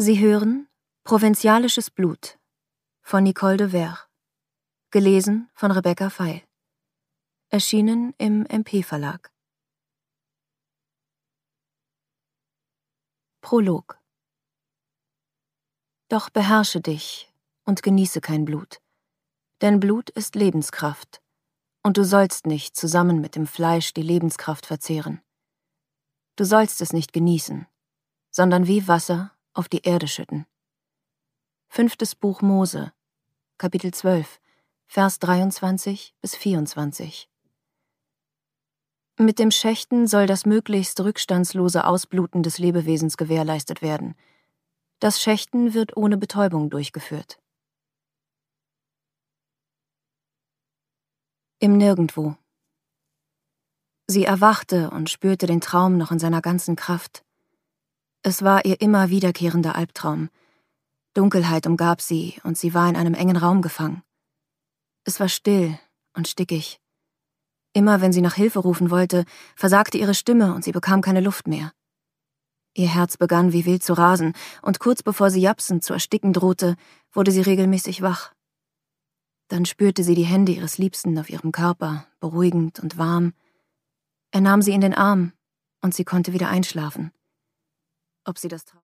Sie hören Provinzialisches Blut von Nicole de Ver, gelesen von Rebecca Feil, erschienen im MP-Verlag. Prolog. Doch beherrsche dich und genieße kein Blut, denn Blut ist Lebenskraft, und du sollst nicht zusammen mit dem Fleisch die Lebenskraft verzehren. Du sollst es nicht genießen, sondern wie Wasser auf die Erde schütten. 5. Buch Mose, Kapitel 12, Vers 23 bis 24. Mit dem Schächten soll das möglichst rückstandslose Ausbluten des Lebewesens gewährleistet werden. Das Schächten wird ohne Betäubung durchgeführt. Im Nirgendwo. Sie erwachte und spürte den Traum noch in seiner ganzen Kraft. Es war ihr immer wiederkehrender Albtraum. Dunkelheit umgab sie, und sie war in einem engen Raum gefangen. Es war still und stickig. Immer wenn sie nach Hilfe rufen wollte, versagte ihre Stimme und sie bekam keine Luft mehr. Ihr Herz begann wie wild zu rasen, und kurz bevor sie japsend zu ersticken drohte, wurde sie regelmäßig wach. Dann spürte sie die Hände ihres Liebsten auf ihrem Körper, beruhigend und warm. Er nahm sie in den Arm, und sie konnte wieder einschlafen. Ob sie das